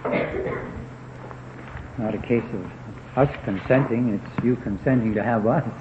Not a case of us consenting, it's you consenting to have us.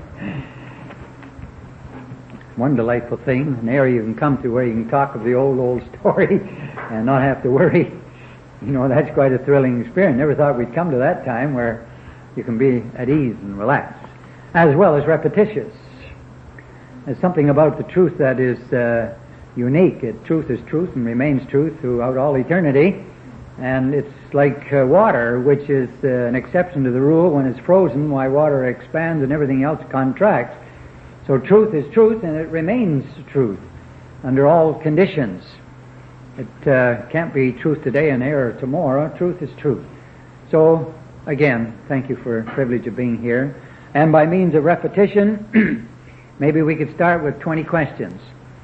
One delightful thing, an area you can come to where you can talk of the old story and not have to worry. You know, that's quite a thrilling experience. Never thought we'd come to that time where you can be at ease and relaxed, as well as repetitious. There's something about the truth that is unique. Truth is truth and remains truth throughout all eternity. And it's like water, which is an exception to the rule. When it's frozen, why water expands and everything else contracts. So truth is truth, and it remains truth under all conditions. It can't be truth today and error tomorrow. Truth is truth. So, again, thank you for the privilege of being here. And by means of repetition, maybe we could start with 20 questions.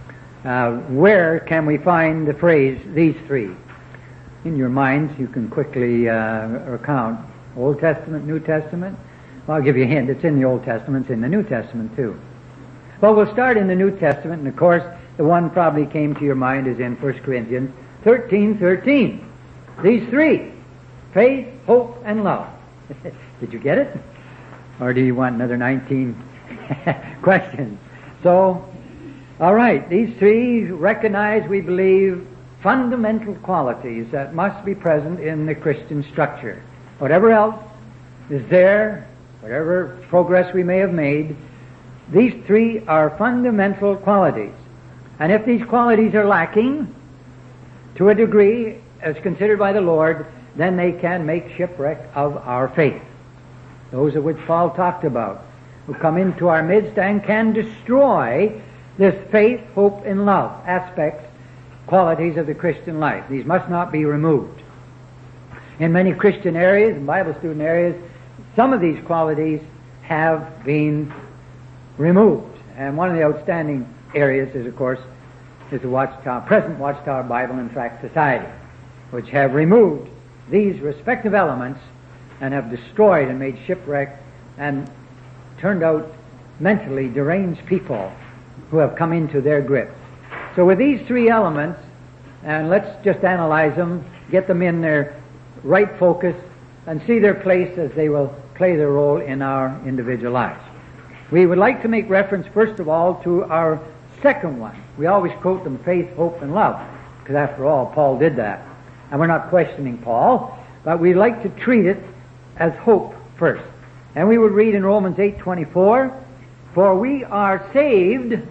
Where can we find the phrase, these three? In your minds, you can quickly recount Old Testament, New Testament. Well, I'll give you a hint. It's in the Old Testament. It's in the New Testament, too. Well, we'll start in the New Testament, and of course, the one probably came to your mind is in 1 Corinthians 13:13. These three, faith, hope, and love. Did you get it? Or do you want another 19 questions? So, all right, these three recognize, we believe, fundamental qualities that must be present in the Christian structure. Whatever else is there, whatever progress we may have made, these three are fundamental qualities. And if these qualities are lacking, to a degree, as considered by the Lord, then they can make shipwreck of our faith. Those of which Paul talked about, who come into our midst and can destroy this faith, hope, and love aspects, qualities of the Christian life. These must not be removed. In many Christian areas, and Bible student areas, some of these qualities have been removed. And one of the outstanding areas is, of course, is the Watchtower, present Watchtower Bible and Tract Society, which have removed these respective elements and have destroyed and made shipwreck and turned out mentally deranged people who have come into their grip. So with these three elements, and let's just analyze them, get them in their right focus, and see their place as they will play their role in our individual lives. We would like to make reference, first of all, to our second one. We always quote them faith, hope, and love, because after all, Paul did that. And we're not questioning Paul, but we like to treat it as hope first. And we would read in Romans 8:24, for we are saved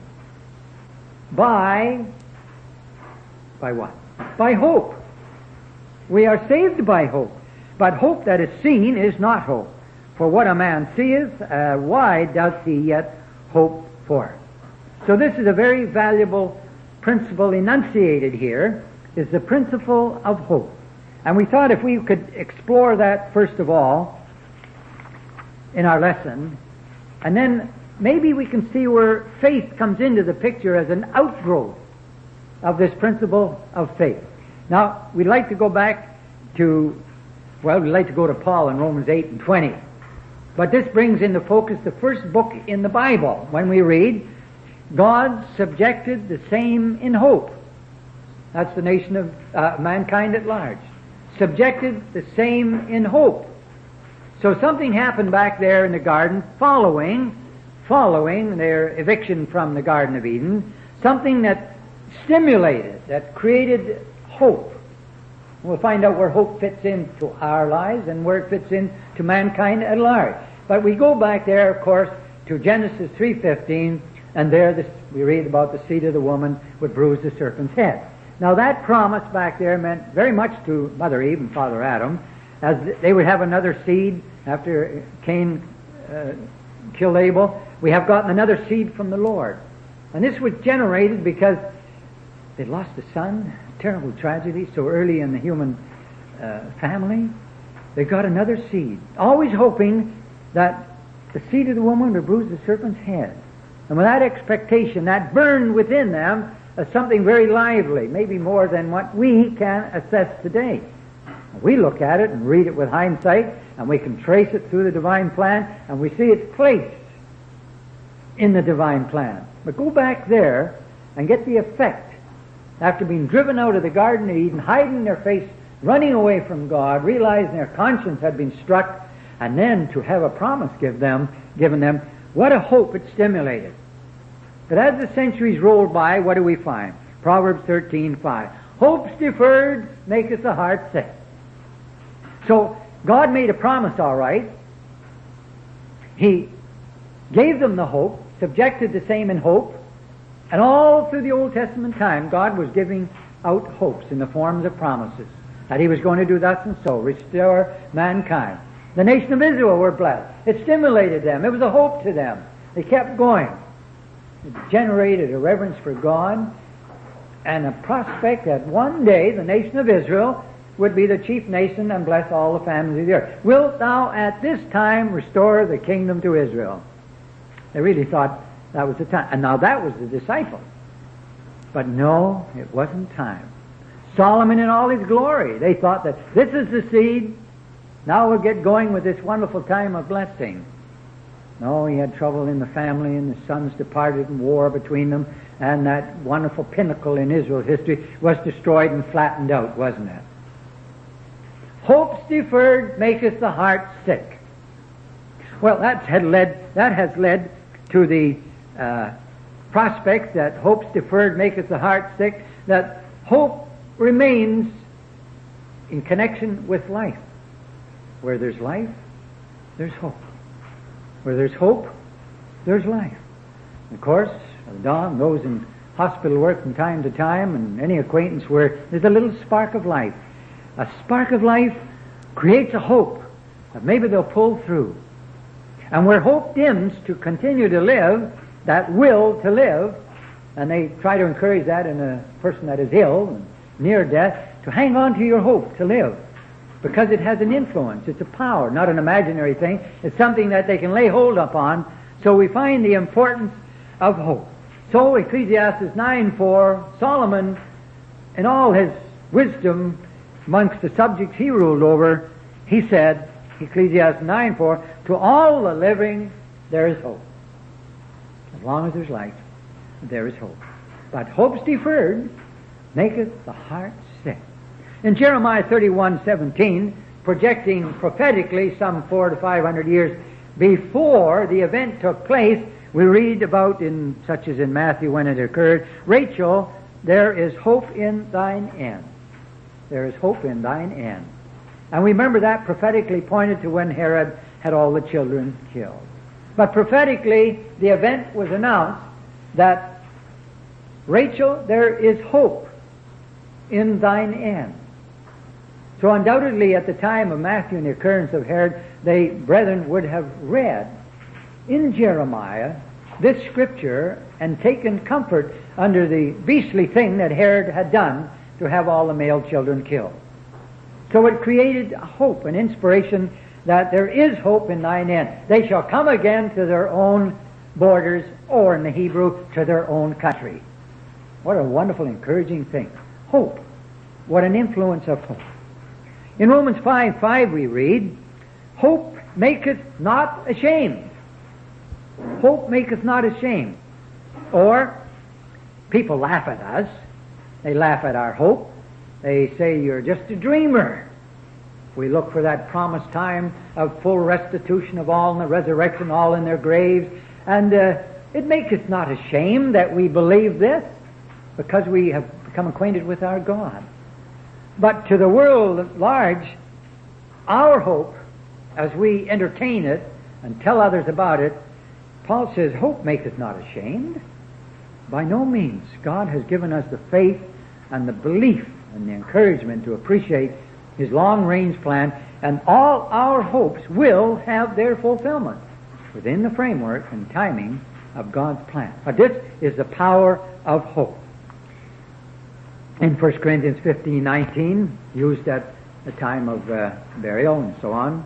by what? By hope. We are saved by hope. But hope that is seen is not hope. For what a man seeth, why does he yet hope for it? So this is a very valuable principle enunciated here, is the principle of hope. And we thought if we could explore that first of all in our lesson, and then maybe we can see where faith comes into the picture as an outgrowth of this principle of faith. Now, we'd like to go back to, we'd like to go to Paul in Romans 8:20. But this brings into focus the first book in the Bible when we read, God subjected the same in hope. That's the nation of mankind at large. Subjected the same in hope. So something happened back there in the garden following their eviction from the Garden of Eden, something that stimulated, that created hope. We'll find out where hope fits into our lives and where it fits into mankind at large. But we go back there, of course, to Genesis 3:15, and there we read about the seed of the woman would bruise the serpent's head. Now that promise back there meant very much to Mother Eve and Father Adam, as they would have another seed after Cain killed Abel. We have gotten another seed from the Lord. And this was generated because they lost a son, terrible tragedy, so early in the human family. They got another seed, always hoping that the seed of the woman would bruise the serpent's head. And with that expectation, that burned within them as something very lively, maybe more than what we can assess today. We look at it and read it with hindsight, and we can trace it through the divine plan, and we see it's placed in the divine plan. But go back there and get the effect. After being driven out of the Garden of Eden, hiding their face running away from God, realizing their conscience had been struck, and then to have a promise given them, what a hope it stimulated. But as the centuries rolled by, what do we find? Proverbs 13:5. Hopes deferred maketh the heart sick. So God made a promise, all right. He gave them the hope, subjected the same in hope, and all through the Old Testament time, God was giving out hopes in the forms of promises, that He was going to do thus and so, restore mankind. The nation of Israel were blessed. It stimulated them. It was a hope to them. They kept going. It generated a reverence for God and a prospect that one day the nation of Israel would be the chief nation and bless all the families of the earth. Wilt thou at this time restore the kingdom to Israel? They really thought that was the time. And now that was the disciple. But no, it wasn't time. Solomon in all his glory, they thought that this is the seed. Now we'll get going with this wonderful time of blessing. No, he had trouble in the family, and the sons departed in war between them, and that wonderful pinnacle in Israel's history was destroyed and flattened out, wasn't it? Hopes deferred maketh the heart sick. Well, that has led to the prospect that hopes deferred maketh the heart sick, that hope remains in connection with life. Where there's life, there's hope. Where there's hope, there's life. Of course, Don, those in hospital work from time to time, and any acquaintance where there's a little spark of life. A spark of life creates a hope that maybe they'll pull through. And where hope dims to continue to live, that will to live, and they try to encourage that in a person that is ill and near death, to hang on to your hope to live. Because it has an influence. It's a power, not an imaginary thing. It's something that they can lay hold upon. So we find the importance of hope. So Ecclesiastes 9:4, Solomon, in all his wisdom amongst the subjects he ruled over, he said, Ecclesiastes 9:4, to all the living there is hope. As long as there's life, there is hope. But hopes deferred maketh the heart sick. In Jeremiah 31:17, projecting prophetically some 400 to 500 years before the event took place, we read about, such as in Matthew when it occurred, Rachel, there is hope in thine end. There is hope in thine end. And we remember that prophetically pointed to when Herod had all the children killed. But prophetically, the event was announced that, Rachel, there is hope in thine end. So undoubtedly at the time of Matthew and the occurrence of Herod, they, brethren, would have read in Jeremiah this scripture and taken comfort under the beastly thing that Herod had done to have all the male children killed. So it created hope and inspiration that there is hope in thine end. They shall come again to their own borders, or in the Hebrew, to their own country. What a wonderful, encouraging thing. Hope. What an influence of hope. In Romans 5:5 we read, hope maketh not ashamed. Hope maketh not ashamed. Or, people laugh at us. They laugh at our hope. They say, you're just a dreamer. We look for that promised time of full restitution of all and the resurrection, all in their graves. And it maketh not ashamed that we believe this, because we have become acquainted with our God. But to the world at large, our hope, as we entertain it and tell others about it, Paul says, hope maketh not ashamed. By no means. God has given us the faith and the belief and the encouragement to appreciate His long-range plan, and all our hopes will have their fulfillment within the framework and timing of God's plan. But this is the power of hope. In 1 Corinthians 15:19, used at the time of burial and so on.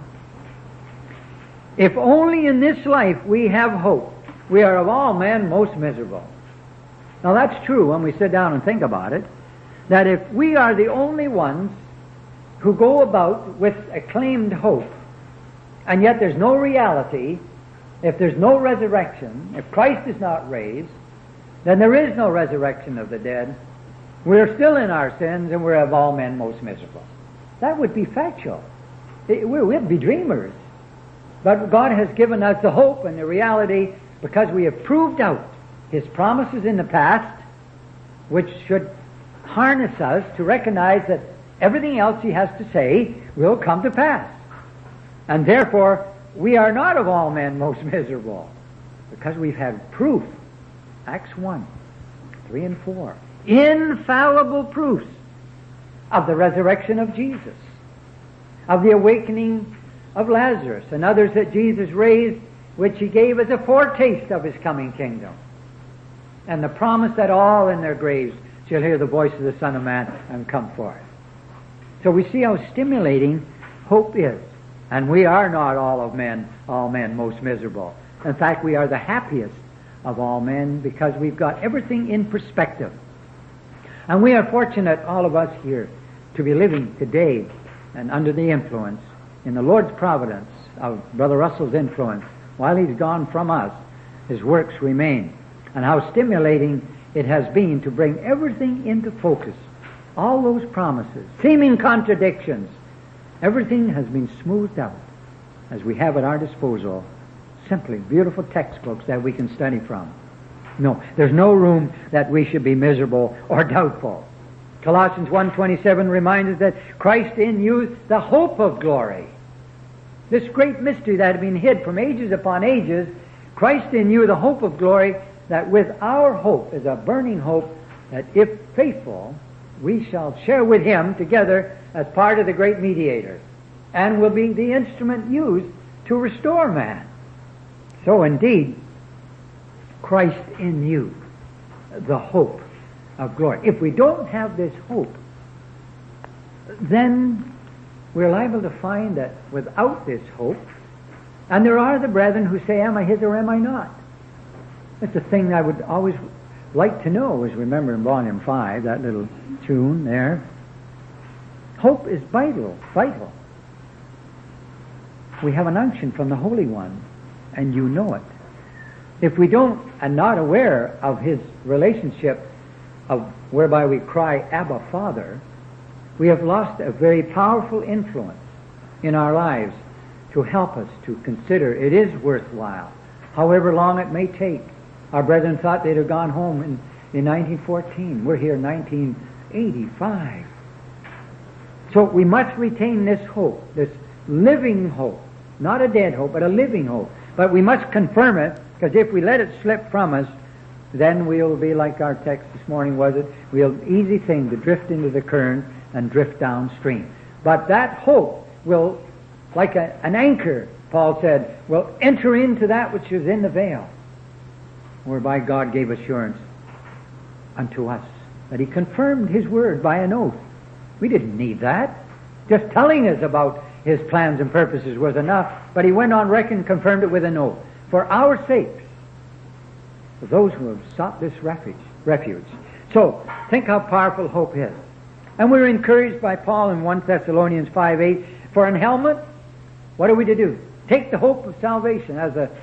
If only in this life we have hope, we are of all men most miserable. Now that's true when we sit down and think about it, that if we are the only ones who go about with acclaimed hope, and yet there's no reality, if there's no resurrection, if Christ is not raised, then there is no resurrection of the dead. We're still in our sins, and we're of all men most miserable. That would be factual. We'd be dreamers. But God has given us the hope and the reality because we have proved out His promises in the past, which should harness us to recognize that everything else He has to say will come to pass. And therefore, we are not of all men most miserable, because we've had proof. Acts 1, 3 and 4. Infallible proofs of the resurrection of Jesus, of the awakening of Lazarus, and others that Jesus raised, which He gave as a foretaste of His coming kingdom. And the promise that all in their graves shall hear the voice of the Son of Man and come forth. So we see how stimulating hope is. And we are not all men most miserable. In fact, we are the happiest of all men because we've got everything in perspective. And we are fortunate, all of us here, to be living today and under the influence, in the Lord's providence, of Brother Russell's influence. While he's gone from us, his works remain. And how stimulating it has been to bring everything into focus. All those promises, seeming contradictions, everything has been smoothed out as we have at our disposal simply beautiful textbooks that we can study from. No, there's no room that we should be miserable or doubtful. Colossians 1:27 reminds us that Christ in you, the hope of glory. This great mystery that had been hid from ages upon ages, Christ in you, the hope of glory, that with our hope is a burning hope that if faithful, we shall share with Him together as part of the great mediator, and will be the instrument used to restore man. So indeed, Christ in you, the hope of glory. If we don't have this hope, then we're liable to find that without this hope, and there are the brethren who say, am I His or am I not? That's the thing I would always like to know, is remember in Volume 5, that little tune there. Hope is vital. We have an unction from the Holy One, and you know it. If we don't, and not aware of His relationship of whereby we cry, Abba, Father, we have lost a very powerful influence in our lives to help us to consider it is worthwhile, however long it may take. Our brethren thought they'd have gone home in 1914. We're here in 1985. So we must retain this hope, this living hope, not a dead hope, but a living hope. But we must confirm it, because if we let it slip from us, then we'll be like our text this morning was it, we'll easy thing to drift into the current and drift downstream. But that hope will, like an anchor, Paul said, will enter into that which is in the veil, whereby God gave assurance unto us, that He confirmed His word by an oath. We didn't need that. Just telling us about His plans and purposes was enough, but He went on record and confirmed it with an oath. For our sakes, for those who have sought this refuge. So, think how powerful hope is. And we're encouraged by Paul in 1 Thessalonians 5:8, for an helmet, what are we to do? Take the hope of salvation as a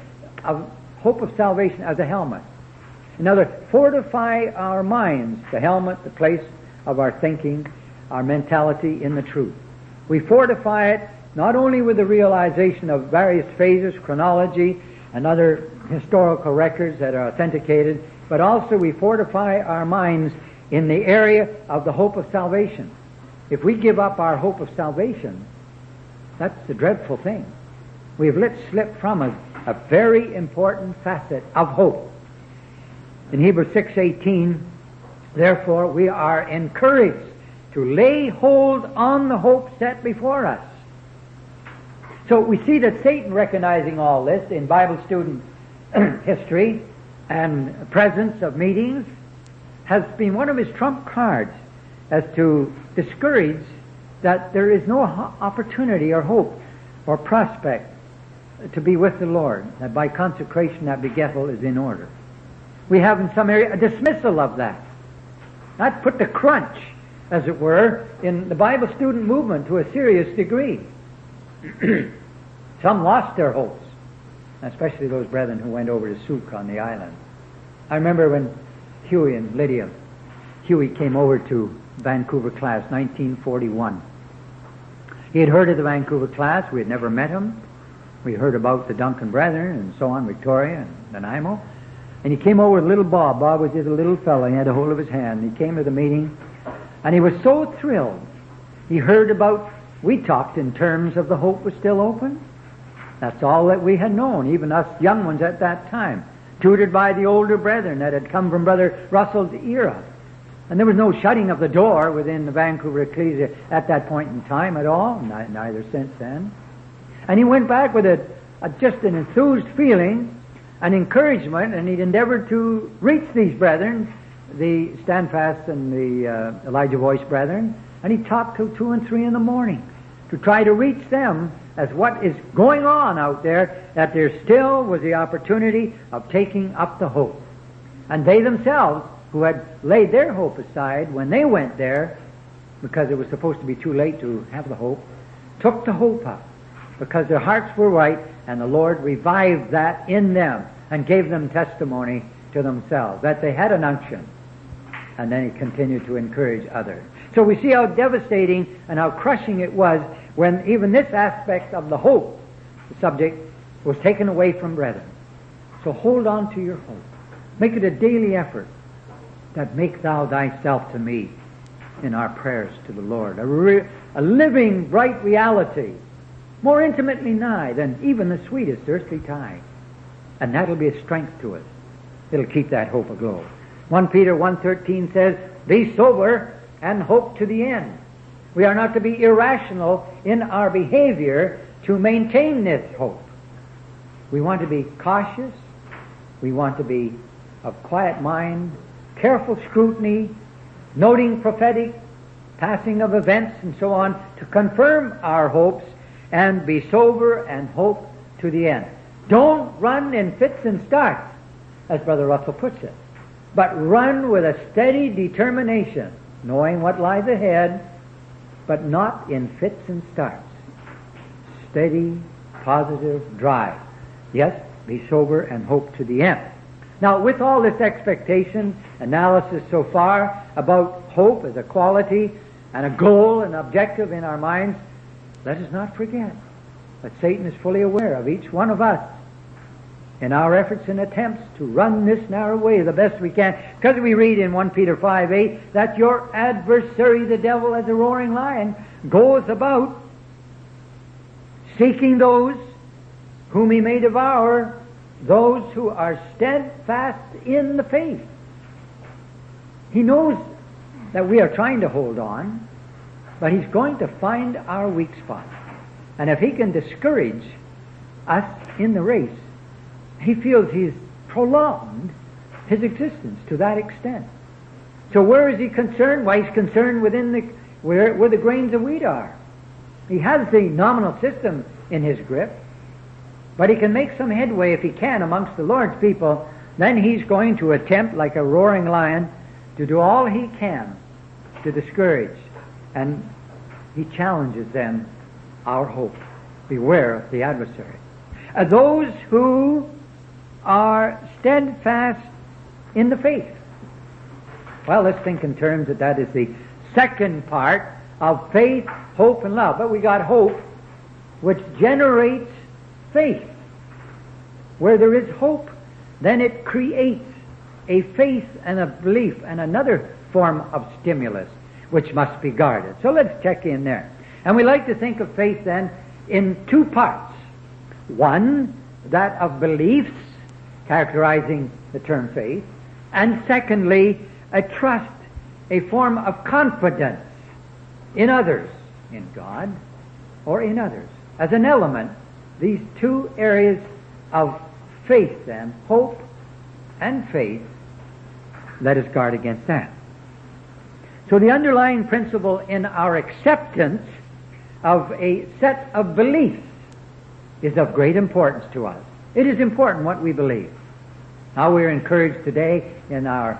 helmet. In other words, fortify our minds, the helmet, the place of our thinking, our mentality in the truth. We fortify it not only with the realization of various phases, chronology, and other historical records that are authenticated, but also we fortify our minds in the area of the hope of salvation. If we give up our hope of salvation, that's the dreadful thing. We've let slip from us a very important facet of hope. In Hebrews 6:18, therefore we are encouraged to lay hold on the hope set before us. So we see that Satan, recognizing all this in Bible student history and presence of meetings, has been one of his trump cards as to discourage that there is no opportunity or hope or prospect to be with the Lord, that by consecration that begettal is in order. We have in some area a dismissal of that. That put the crunch, as it were, in the Bible student movement to a serious degree. Some lost their hopes, especially those brethren who went over to Souk on the island. I remember when Huey and Lydia, Huey came over to Vancouver class, 1941. He had heard of the Vancouver class. We had never met him. We heard about the Duncan Brethren and so on, Victoria and Nanaimo. And he came over with little Bob. Bob was just a little fellow. He had a hold of his hand. He came to the meeting, and he was so thrilled. He heard about, we talked in terms of the hope was still open. That's all that we had known, even us young ones at that time, tutored by the older brethren that had come from Brother Russell's era. And there was no shutting of the door within the Vancouver Ecclesia at that point in time at all, neither since then. And he went back with just an enthused feeling, an encouragement, and he'd endeavored to reach these brethren, the Standfast and the Elijah Voice brethren, and he talked till 2 and 3 in the morning to try to reach them as what is going on out there, that there still was the opportunity of taking up the hope. And they themselves, who had laid their hope aside when they went there, because it was supposed to be too late to have the hope, took the hope up, because their hearts were right, and the Lord revived that in them and gave them testimony to themselves, that they had an unction. And then he continued to encourage others. So we see how devastating and how crushing it was when even this aspect of the hope, the subject, was taken away from brethren. So hold on to your hope. Make it a daily effort that make thou thyself to me in our prayers to the Lord. A living, bright reality, more intimately nigh than even the sweetest earthly tie. And that'll be a strength to us. It'll keep that hope aglow. 1 Peter 1:13 says, be sober and hope to the end. We are not to be irrational in our behavior to maintain this hope. We want to be cautious. We want to be of quiet mind, careful scrutiny, noting prophetic passing of events and so on to confirm our hopes, and be sober and hope to the end. Don't run in fits and starts, as Brother Russell puts it, but run with a steady determination, knowing what lies ahead, but not in fits and starts. Steady, positive drive. Yes, be sober and hope to the end. Now, with all this expectation, analysis so far about hope as a quality and a goal and objective in our minds, let us not forget that Satan is fully aware of each one of us in our efforts and attempts to run this narrow way the best we can. Because we read in 1 Peter 5:8 that your adversary, the devil, as a roaring lion, goes about seeking those whom he may devour, those who are steadfast in the faith. He knows that we are trying to hold on, but he's going to find our weak spot. And if he can discourage us in the race, he feels he's prolonged his existence to that extent. So where is he concerned? Why, he's concerned within where the grains of wheat are. He has the nominal system in his grip, but he can make some headway if he can amongst the Lord's people. Then he's going to attempt, like a roaring lion, to do all he can to discourage. And he challenges then our hope. Beware of the adversary. Those who are steadfast in the faith. Well, let's think in terms that is the second part of faith, hope, and love. But we got hope, which generates faith. Where there is hope, then it creates a faith and a belief and another form of stimulus, which must be guarded. So let's check in there. And we like to think of faith then in two parts. One, that of beliefs, characterizing the term faith, and secondly, a trust, a form of confidence in others, in God or in others. As an element, these two areas of faith then, hope and faith, let us guard against that. So the underlying principle in our acceptance of a set of beliefs is of great importance to us. It is important what we believe. Now we're encouraged today in our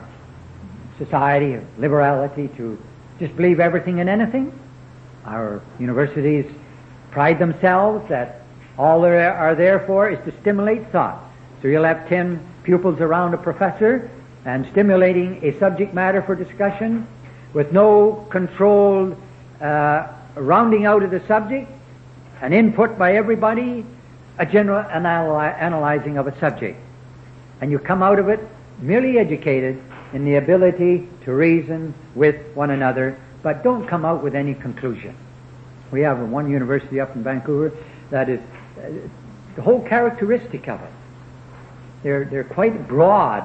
society of liberality to just believe everything and anything. Our universities pride themselves that all they are there for is to stimulate thought. So you'll have 10 pupils around a professor and stimulating a subject matter for discussion with no controlled rounding out of the subject, an input by everybody, a general analyzing of a subject. And you come out of it merely educated in the ability to reason with one another, but don't come out with any conclusion. We have one university up in Vancouver that is the whole characteristic of it. They're quite broad,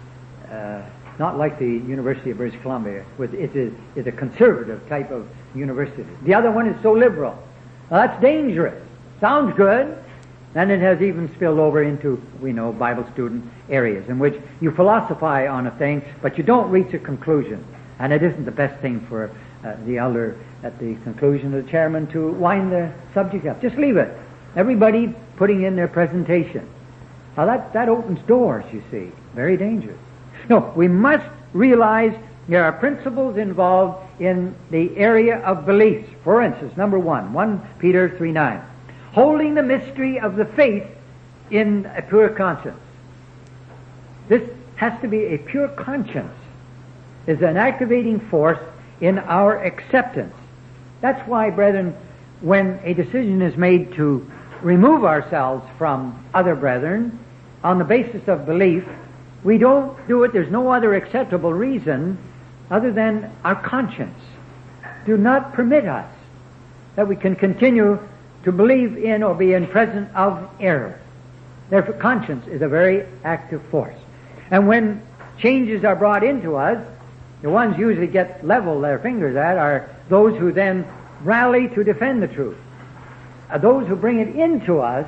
not like the University of British Columbia. It's a conservative type of university. The other one is so liberal. Well, that's dangerous. Sounds good. And it has even spilled over into, we know, Bible student areas in which you philosophize on a thing, but you don't reach a conclusion. And it isn't the best thing for the elder at the conclusion of the chairman to wind the subject up. Just leave it. Everybody putting in their presentation. Now that opens doors, you see. Very dangerous. No, we must realize there are principles involved in the area of beliefs. For instance, number 1 Peter 3:9. Holding the mystery of the faith in a pure conscience. This has to be a pure conscience. Is an activating force in our acceptance. That's why, brethren, when a decision is made to remove ourselves from other brethren on the basis of belief, we don't do it. There's no other acceptable reason other than our conscience. Do not permit us that we can continue to believe in or be in presence of error. Therefore, conscience is a very active force. And when changes are brought into us, the ones usually get level their fingers at are those who then rally to defend the truth. Those who bring it into us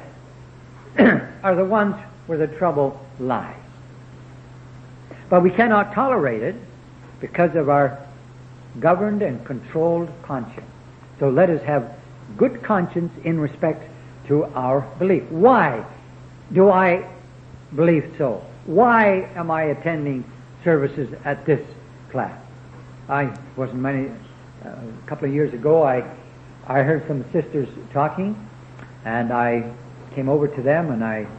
are the ones where the trouble lies. But we cannot tolerate it because of our governed and controlled conscience. So let us have good conscience in respect to our belief. Why do I believe so? Why am I attending services at this class? I wasn't a couple of years ago, I heard some sisters talking, and I came over to them and I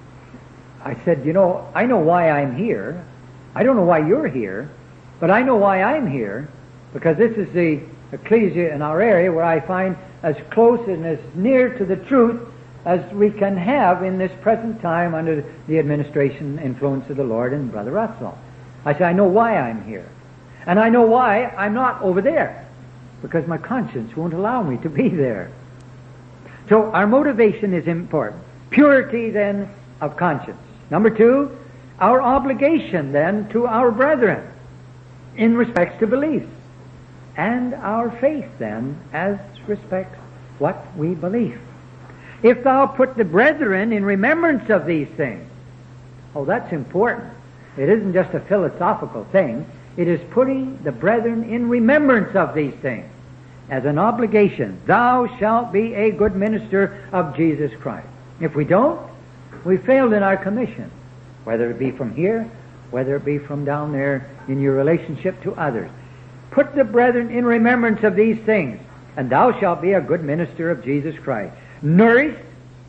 said, I know why I'm here. I don't know why you're here, but I know why I'm here, because this is the ecclesia in our area where I find as close and as near to the truth as we can have in this present time under the administration influence of the Lord and Brother Russell. I said, I know why I'm here. And I know why I'm not over there, because my conscience won't allow me to be there. So our motivation is important. Purity, then, of conscience. Number 2, our obligation, then, to our brethren in respects to beliefs. And our faith, then, as respects what we believe. If thou put the brethren in remembrance of these things. Oh, that's important. It isn't just a philosophical thing. It is putting the brethren in remembrance of these things as an obligation. Thou shalt be a good minister of Jesus Christ. If we don't, we failed in our commission, whether it be from here, whether it be from down there in your relationship to others. Put the brethren in remembrance of these things, and thou shalt be a good minister of Jesus Christ, nourished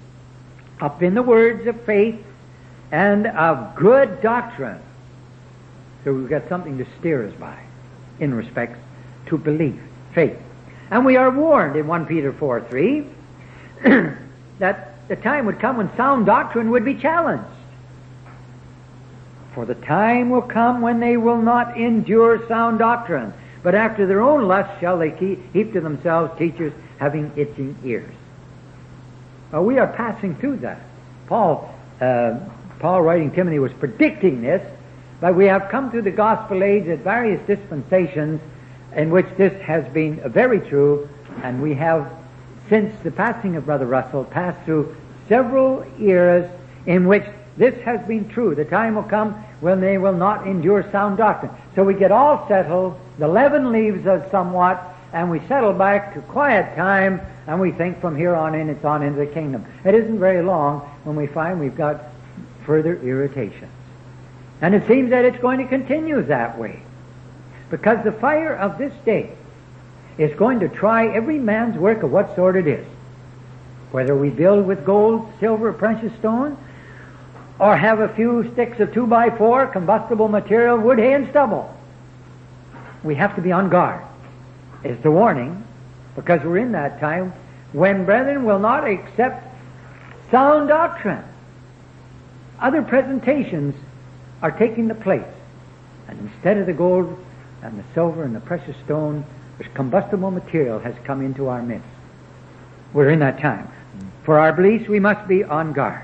up in the words of faith and of good doctrine. So we've got something to steer us by in respect to belief, faith. And we are warned in 1 Peter 4:3 that the time would come when sound doctrine would be challenged. For the time will come when they will not endure sound doctrine, but after their own lust shall they heap to themselves teachers having itching ears. We are passing through that. Paul writing Timothy was predicting this, but we have come through the gospel age at various dispensations in which this has been very true, and we have, since the passing of Brother Russell, passed through several eras in which this has been true. The time will come when they will not endure sound doctrine. So we get all settled, the leaven leaves us somewhat, and we settle back to quiet time, and we think from here on in it's on into the kingdom. It isn't very long when we find we've got further irritations. And it seems that it's going to continue that way, because the fire of this day is going to try every man's work of what sort it is. Whether we build with gold, silver, precious stone, or have a few sticks of 2x4, combustible material, wood, hay, and stubble. We have to be on guard. It's the warning. because we're in that time when brethren will not accept sound doctrine. Other presentations are taking the place. And instead of the gold and the silver and the precious stone, this combustible material has come into our midst. We're in that time. For our beliefs, we must be on guard.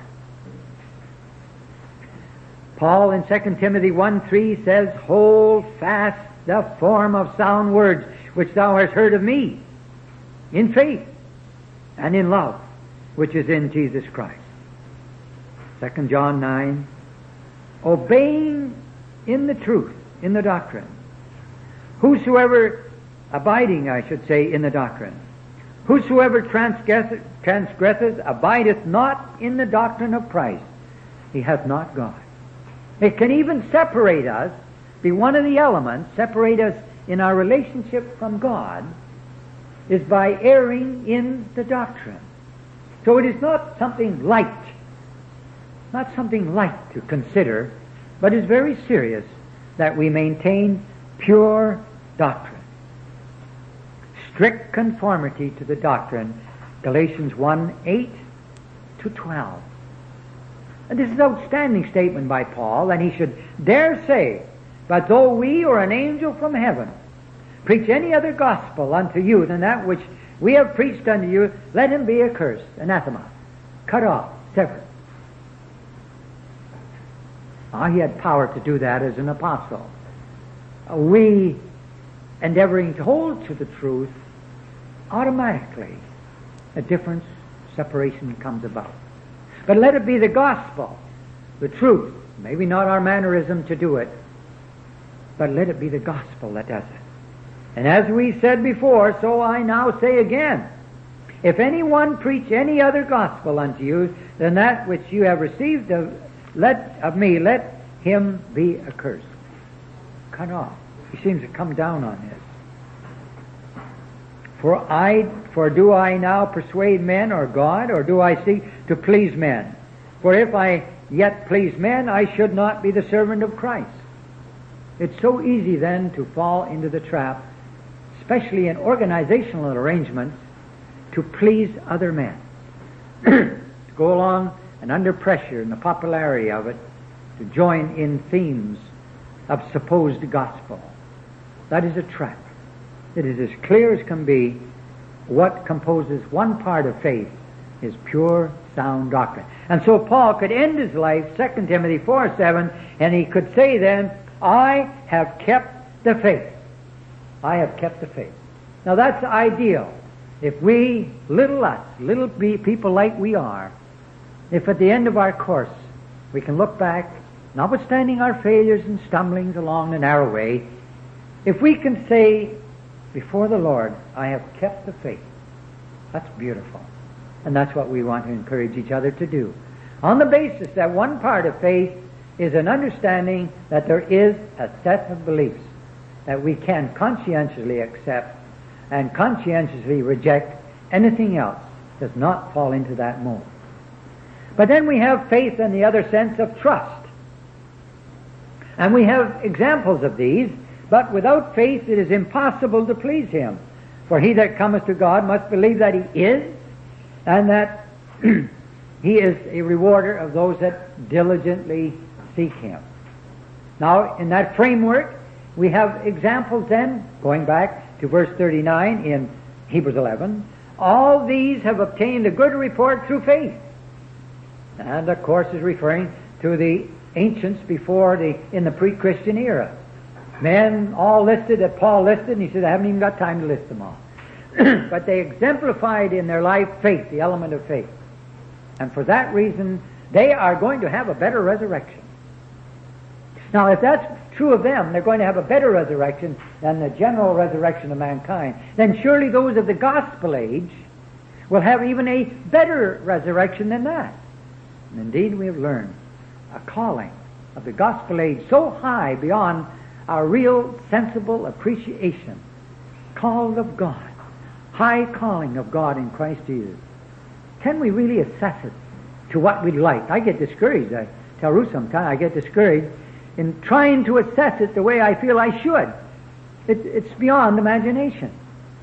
Paul in 2 Timothy 1:3 says, "Hold fast the form of sound words which thou hast heard of me, in faith and in love, which is in Jesus Christ." 2 John 9, obeying in the truth, in the doctrine. Whosoever, abiding, I should say, in the doctrine. Whosoever transgresseth abideth not in the doctrine of Christ. He hath not God. It can even separate us, be one of the elements, separate us in our relationship from God, is by erring in the doctrine. So it is not something light, not something light to consider, but is very serious that we maintain pure doctrine. Strict conformity to the doctrine, Galatians 1:8-12. And this is an outstanding statement by Paul, and he should dare say, "But though we or an angel from heaven preach any other gospel unto you than that which we have preached unto you, let him be accursed," anathema, cut off, severed. He had power to do that as an apostle. We, endeavoring to hold to the truth, automatically a difference, separation comes about. But let it be the gospel, the truth, maybe not our mannerism to do it, but let it be the gospel that does it. And as we said before, so I now say again, if anyone preach any other gospel unto you than that which you have received of me, let him be accursed. Cut off. He seems to come down on this. For do I now persuade men or God, or do I seek to please men? For if I yet please men, I should not be the servant of Christ. It's so easy then to fall into the trap, especially in organizational arrangements, to please other men. To go along and under pressure and the popularity of it, to join in themes of supposed gospel. That is a trap. It is as clear as can be what composes one part of faith is pure, sound doctrine. And so Paul could end his life, 2 Timothy 4:7, and he could say then, "I have kept the faith." I have kept the faith. Now that's ideal. If we, little us, little people like we are, if at the end of our course we can look back, notwithstanding our failures and stumblings along the narrow way, if we can say before the Lord, "I have kept the faith," that's beautiful. And that's what we want to encourage each other to do. On the basis that one part of faith is an understanding that there is a set of beliefs that we can conscientiously accept and conscientiously reject. Anything else does not fall into that mold. But then we have faith in the other sense of trust. And we have examples of these, but without faith it is impossible to please Him. For he that cometh to God must believe that He is, and that He is a rewarder of those that diligently seek Him. Now, in that framework, we have examples then, going back to verse 39 in Hebrews 11, all these have obtained a good report through faith. And of course is referring to the ancients in the pre-Christian era. Men all listed that Paul listed, and he said, I haven't even got time to list them all. But they exemplified in their life faith, the element of faith. And for that reason, they are going to have a better resurrection. Now, if that's true of them, they're going to have a better resurrection than the general resurrection of mankind, then surely those of the gospel age will have even a better resurrection than that. And indeed, we have learned a calling of the gospel age so high beyond our real sensible appreciation. Called of God. High calling of God in Christ Jesus. Can we really assess it to what we'd like? I get discouraged. I tell Ruth sometimes I get discouraged in trying to assess it the way I feel I should. It's beyond imagination.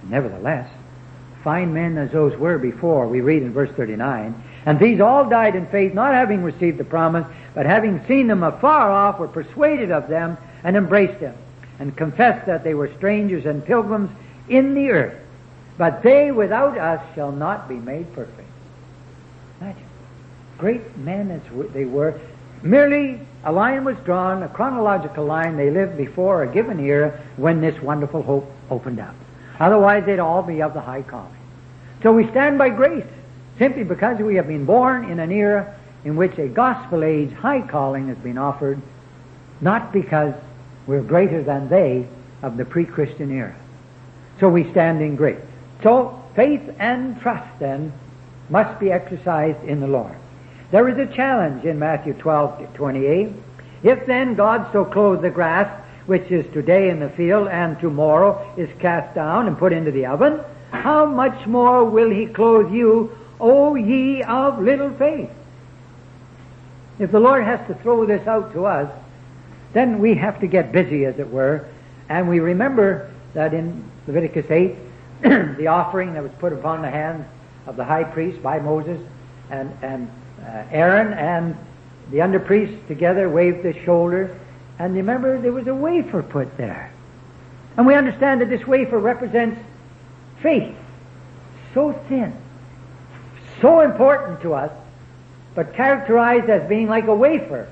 Nevertheless, fine men as those were before, we read in verse 39, and these all died in faith, not having received the promise, but having seen them afar off, were persuaded of them, and embraced them, and confessed that they were strangers and pilgrims in the earth. But they without us shall not be made perfect. Imagine. Great men as they were. Merely a line was drawn, a chronological line. They lived before a given era when this wonderful hope opened up. Otherwise, they'd all be of the high calling. So we stand by grace, simply because we have been born in an era in which a gospel age high calling has been offered, not because we're greater than they of the pre-Christian era. So we stand in grace. So faith and trust then must be exercised in the Lord. There is a challenge in Matthew 12:28. If then God so clothe the grass, which is today in the field and tomorrow is cast down and put into the oven, how much more will he clothe you, O ye of little faith? If the Lord has to throw this out to us, then we have to get busy, as it were. And we remember that in Leviticus 8, the offering that was put upon the hands of the high priest by Moses and Aaron and the under priests together waved the shoulder. And remember, there was a wafer put there. And we understand that this wafer represents faith. So thin, so important to us, but characterized as being like a wafer,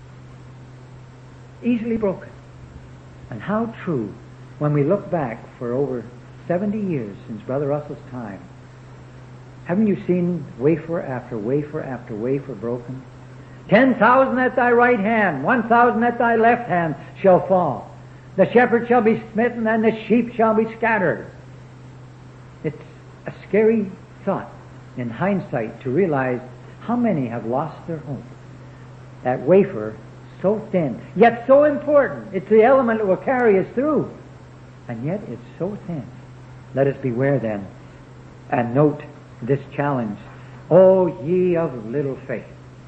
easily broken. And how true when we look back for over 70 years since Brother Russell's time. Haven't you seen wafer after wafer after wafer broken? 10,000 at thy right hand, 1,000 at thy left hand shall fall. The shepherd shall be smitten and the sheep shall be scattered. It's a scary thought in hindsight to realize how many have lost their hope. That wafer, so thin, yet so important. It's the element that will carry us through. And yet it's so thin. Let us beware then and note this challenge. O ye of little faith.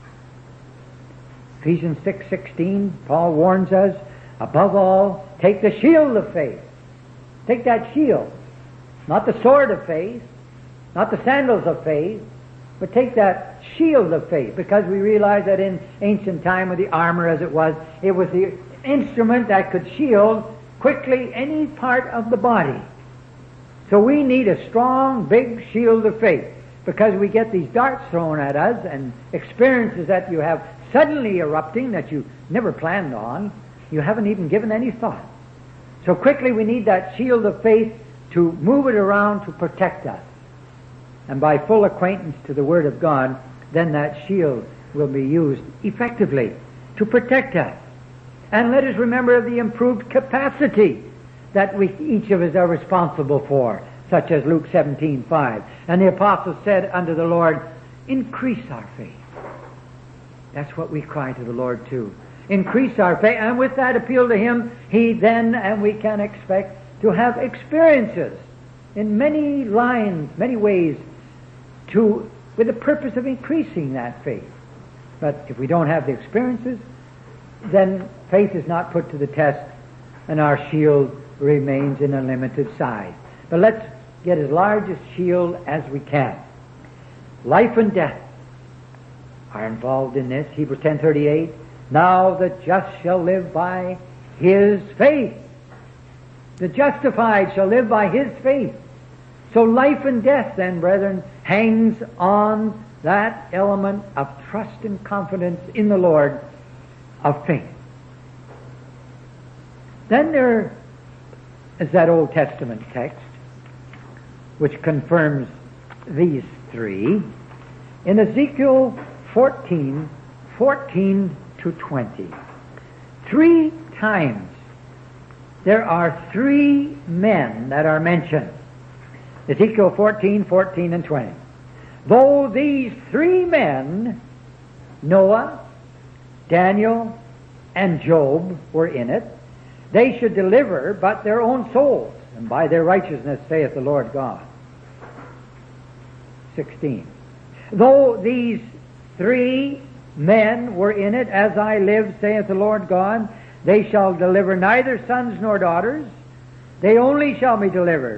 Ephesians 6:16, Paul warns us, above all, take the shield of faith. Take that shield. Not the sword of faith, not the sandals of faith, but take that shield of faith, because we realize that in ancient time with the armor as it was the instrument that could shield quickly any part of the body. So we need a strong, big shield of faith, because we get these darts thrown at us and experiences that you have suddenly erupting that you never planned on. You haven't even given any thought. So quickly we need that shield of faith to move it around to protect us. And by full acquaintance to the Word of God, then that shield will be used effectively to protect us. And let us remember the improved capacity that we each of us are responsible for, such as Luke 17:5. And the apostles said unto the Lord, increase our faith. That's what we cry to the Lord too. Increase our faith. And with that appeal to Him, He then, and we can expect to have experiences in many lines, many ways, with the purpose of increasing that faith. But if we don't have the experiences, then faith is not put to the test, and our shield remains in a limited size. But let's get as large a shield as we can. Life and death are involved in this. Hebrews 10:38, now the just shall live by his faith. The justified shall live by his faith. So life and death then, brethren, hangs on that element of trust and confidence in the Lord of faith. Then there is that Old Testament text which confirms these three. In Ezekiel 14:14 to 20. 3 times there are 3 men that are mentioned. Ezekiel 14:14 and 20. Though these 3 men, Noah, Daniel, and Job, were in it, they should deliver but their own souls, and by their righteousness saith the Lord God. 16. Though these 3 men were in it, as I live, saith the Lord God, they shall deliver neither sons nor daughters, they only shall be delivered.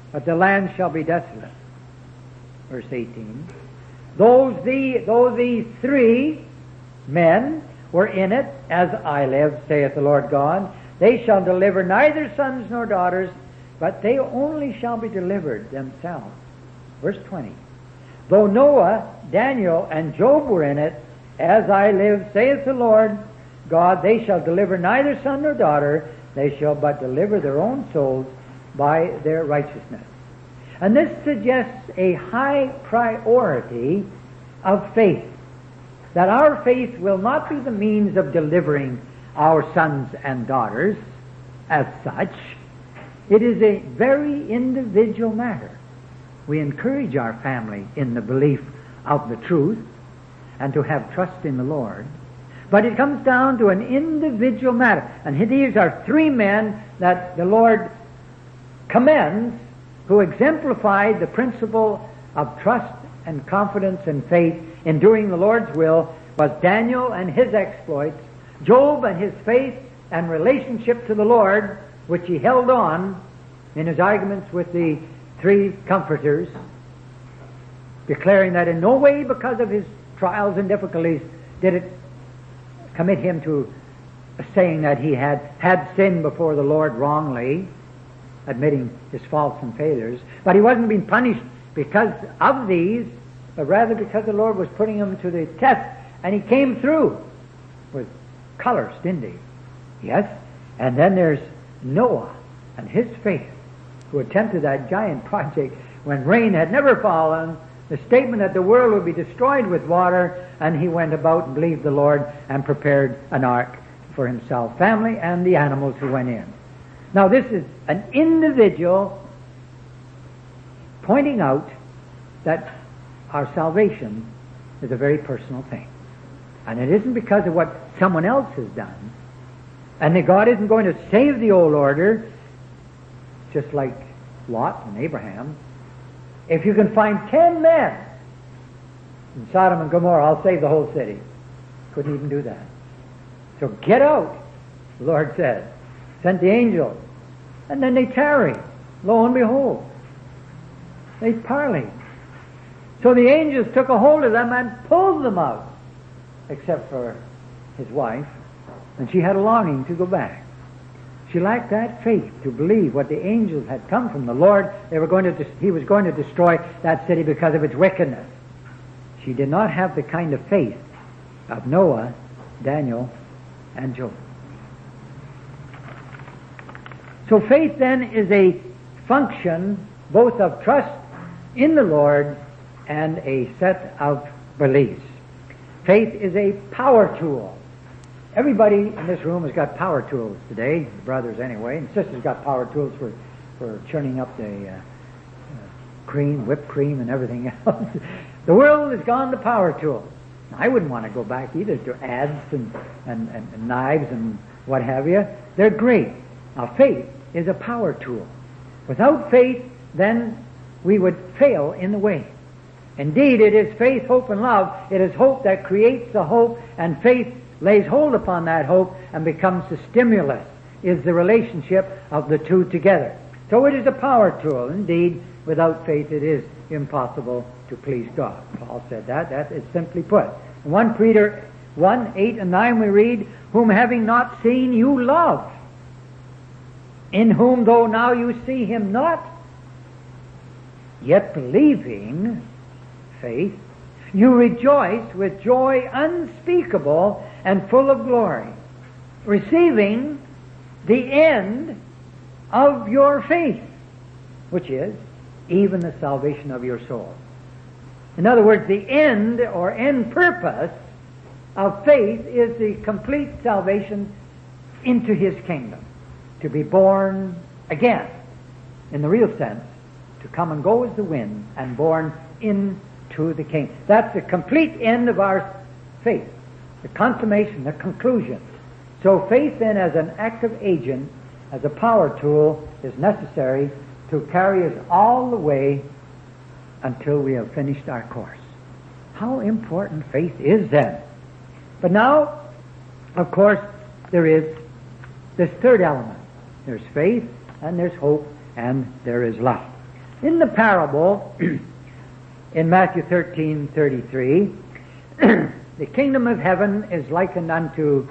but the land shall be desolate. Verse 18. Though these three men were in it, as I live, saith the Lord God, they shall deliver neither sons nor daughters, but they only shall be delivered themselves. Verse 20. Though Noah, Daniel, and Job were in it, as I live, saith the Lord God, they shall deliver neither son nor daughter, they shall but deliver their own souls by their righteousness. And this suggests a high priority of faith. That our faith will not be the means of delivering our sons and daughters as such. It is a very individual matter. We encourage our family in the belief of the truth and to have trust in the Lord. But it comes down to an individual matter. And these are three men that the Lord commends who exemplified the principle of trust and confidence and faith in doing the Lord's will. Was Daniel and his exploits, Job and his faith and relationship to the Lord, which he held on in his arguments with the three comforters, declaring that in no way because of his trials and difficulties did it commit him to saying that he had sinned before the Lord wrongly, admitting his faults and failures. But he wasn't being punished because of these, but rather because the Lord was putting him to the test, and he came through with colors, didn't he? Yes. And then there's Noah and his faith, who attempted that giant project when rain had never fallen, the statement that the world would be destroyed with water, and he went about and believed the Lord and prepared an ark for himself, family, and the animals who went in. Now this is an individual pointing out that our salvation is a very personal thing. And it isn't because of what someone else has done. And that God isn't going to save the old order, just like Lot and Abraham. If you can find 10 men in Sodom and Gomorrah, I'll save the whole city. Couldn't even do that. So get out, the Lord said. Sent the angels. And then they tarried. Lo and behold, they parleyed. So the angels took a hold of them and pulled them out, except for his wife, and she had a longing to go back. She lacked that faith to believe what the angels had come from the Lord. He was going to destroy that city because of its wickedness. She did not have the kind of faith of Noah, Daniel, and Job. So faith then is a function both of trust in the Lord and a set of beliefs. Faith is a power tool. Everybody in this room has got power tools today, brothers anyway, and sisters got power tools for churning up the cream, whipped cream, and everything else. The world has gone to power tools. I wouldn't want to go back either to adze and knives and what have you. They're great. Now faith is a power tool. Without faith, then we would fail in the way. Indeed, it is faith, hope, and love. It is hope that creates the hope, and faith lays hold upon that hope and becomes the stimulus, is the relationship of the two together. So it is a power tool. Indeed, without faith it is impossible to please God. Paul said that. That is simply put. In 1 Peter 1, 8 and 9 we read, whom having not seen you love, in whom though now you see him not, yet believing, faith, you rejoice with joy unspeakable and full of glory, receiving the end of your faith, which is even the salvation of your soul. In other words, the end or end purpose of faith is the complete salvation into his kingdom, to be born again, in the real sense, to come and go as the wind and born into the kingdom. That's the complete end of our faith, the consummation, the conclusion. So faith then as an active agent, as a power tool, is necessary to carry us all the way until we have finished our course. How important faith is then. But now, of course, there is this third element. There's faith, and there's hope, and there is love. In the parable, in Matthew 13:33, the kingdom of heaven is likened unto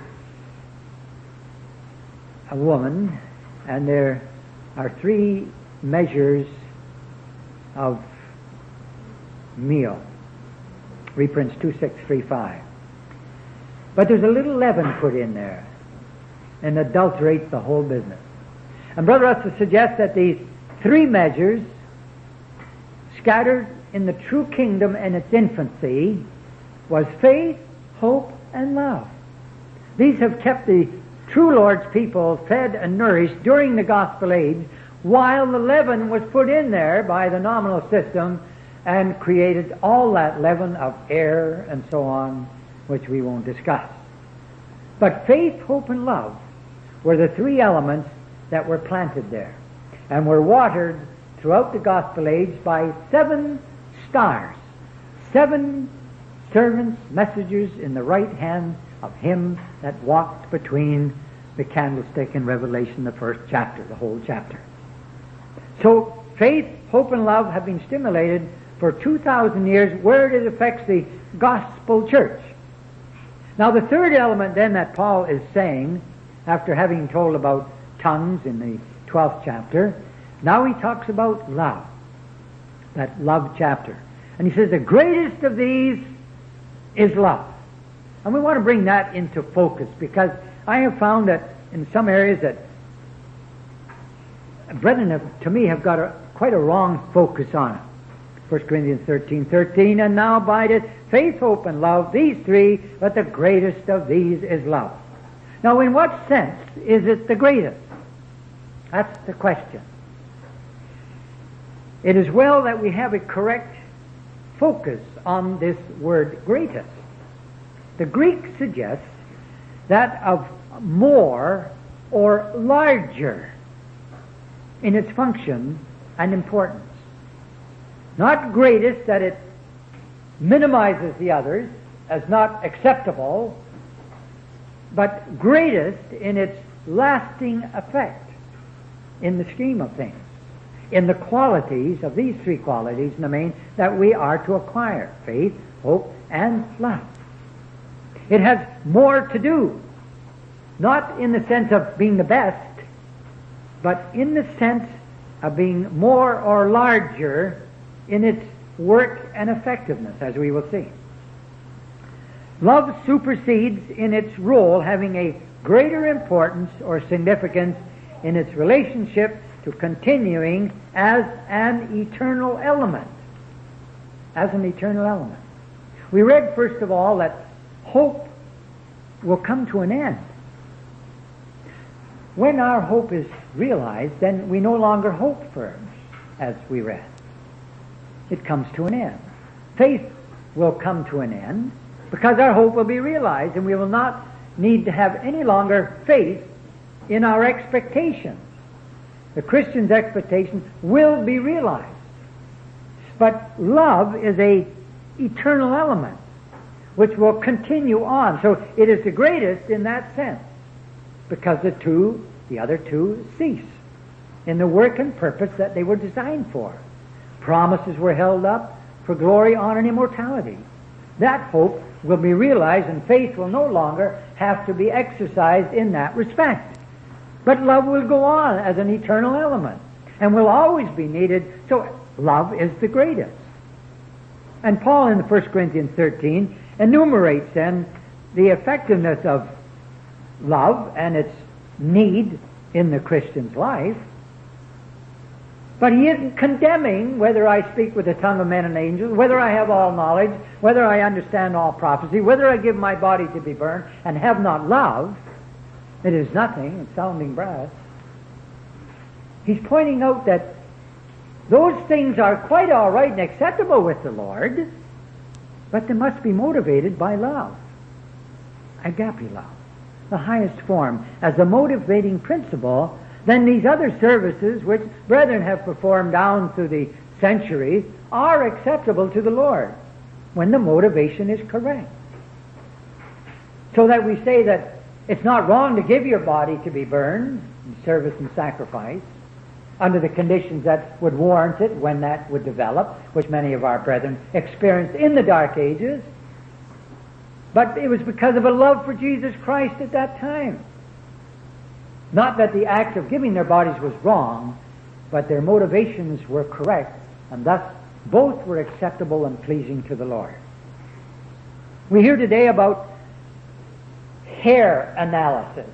a woman, and there are 3 measures of meal. Reprints 2635. But there's a little leaven put in there and adulterates the whole business. And Brother Russell suggests that these 3 measures scattered in the true kingdom in its infancy was faith, hope, and love. These have kept the true Lord's people fed and nourished during the gospel age, while the leaven was put in there by the nominal system and created all that leaven of error and so on, which we won't discuss. But faith, hope, and love were the 3 elements that were planted there and were watered throughout the gospel age by 7 stars, 7 servants, messengers in the right hand of him that walked between the candlestick in Revelation, the 1st chapter, the whole chapter. So faith, hope, and love have been stimulated for 2,000 years where it affects the gospel church. Now the 3rd element then that Paul is saying, after having told about tongues in the 12th chapter, now he talks about love, that love chapter. And he says the greatest of these is love. And we want to bring that into focus, because I have found that in some areas that brethren to me have got quite a wrong focus on it. 1 Corinthians 13:13, and now abideth faith, hope, and love, these 3, but the greatest of these is love. Now in what sense is it the greatest? That's the question. It is well that we have a correct focus on this word greatest. The Greek suggests that of more or larger in its function and importance. Not greatest that it minimizes the others as not acceptable, but greatest in its lasting effect in the scheme of things, in the qualities of these 3 qualities in the main that we are to acquire: faith, hope, and love. It has more to do, not in the sense of being the best, but in the sense of being more or larger in its work and effectiveness, as we will see. Love supersedes in its role, having a greater importance or significance in its relationship to continuing as an eternal element. As an eternal element. We read, first of all, that hope will come to an end. When our hope is realized, then we no longer hope for it, as we read. It comes to an end. Faith will come to an end because our hope will be realized, and we will not need to have any longer faith in our expectations. The Christian's expectation will be realized. But love is a eternal element which will continue on. So it is the greatest in that sense, because the other 2 cease in the work and purpose that they were designed for. Promises were held up for glory, honor, and immortality. That hope will be realized, and faith will no longer have to be exercised in that respect. But love will go on as an eternal element and will always be needed, so love is the greatest. And Paul in 1 Corinthians 13 enumerates then the effectiveness of love and its need in the Christian's life. But he isn't condemning whether I speak with the tongue of men and angels, whether I have all knowledge, whether I understand all prophecy, whether I give my body to be burned and have not love. It is nothing, it's sounding brass. He's pointing out that those things are quite all right and acceptable with the Lord, but they must be motivated by love. Agape love, the highest form, as a motivating principle. Then these other services which brethren have performed down through the centuries are acceptable to the Lord when the motivation is correct. So that we say that it's not wrong to give your body to be burned in service and sacrifice, under the conditions that would warrant it when that would develop, which many of our brethren experienced in the Dark Ages. But it was because of a love for Jesus Christ at that time. Not that the act of giving their bodies was wrong, but their motivations were correct, and thus both were acceptable and pleasing to the Lord. We hear today about hair analysis,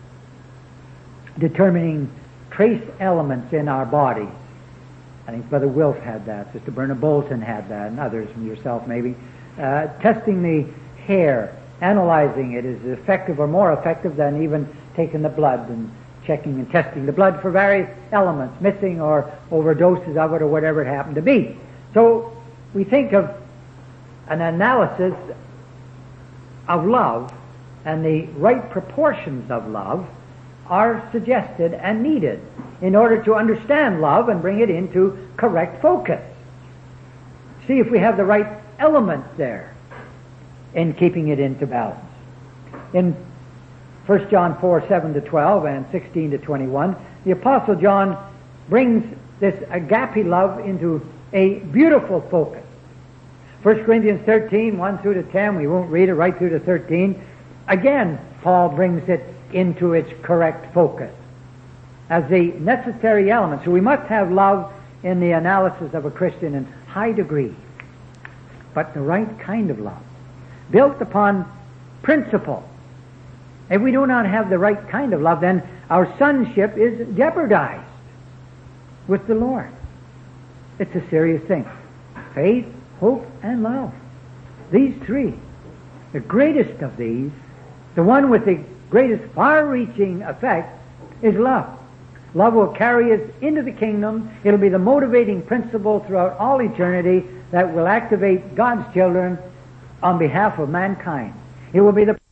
determining trace elements in our bodies. I think Brother Wilf had that, Sister Berna Bolton had that, and others, and yourself maybe. Testing the hair, analyzing it is effective or more effective than even taking the blood and checking and testing the blood for various elements, missing or overdoses of it or whatever it happened to be. So we think of an analysis of love, and the right proportions of love are suggested and needed in order to understand love and bring it into correct focus. See if we have the right elements there in keeping it into balance. In 1 John 4:7-12 and 16-21, the Apostle John brings this agape love into a beautiful focus. 1 Corinthians 13, 1-10, we won't read it right through to 13. Again, Paul brings it into its correct focus as the necessary element. So we must have love in the analysis of a Christian in high degree, but the right kind of love, built upon principle. If we do not have the right kind of love, then our sonship is jeopardized with the Lord. It's a serious thing. Faith, hope, and love. These three. The greatest of these, the one with the greatest far-reaching effect, is love. Love will carry us into the kingdom. It'll be the motivating principle throughout all eternity that will activate God's children on behalf of mankind. It will be the